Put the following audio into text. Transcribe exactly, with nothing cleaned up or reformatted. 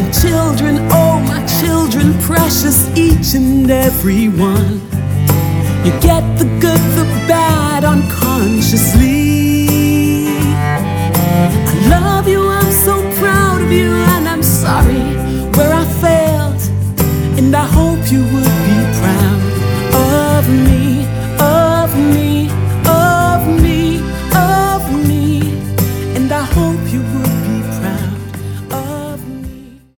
children, oh my children, precious each and every one. You get the good, the bad, unconsciously. I love you, I'm so proud of you, and I'm sorry where I failed, and I hope you will.